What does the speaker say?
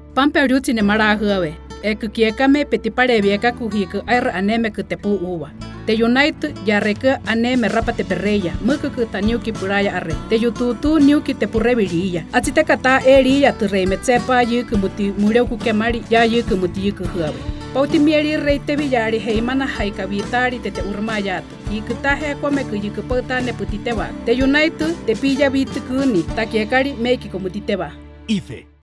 Pampe riutine marahuawe. Ekukiekame petipare vieka kuhiku air aneme kutepu uwa. Te United yareka aneme rapate perreya. Mukuku ta niuki puraya arre. Te yututu niuki te purreviria. Atite kata eria tu reimetsepa yuku muti mureuku kemari ya yuku muti yuku huawe. Pauti mieri rei te villari heimana haika vitari te urmayatu. Yiku tahe komeku yiku potane putitewa. Te United te pilla vitukuni takiekari meiki komutitewa. IFE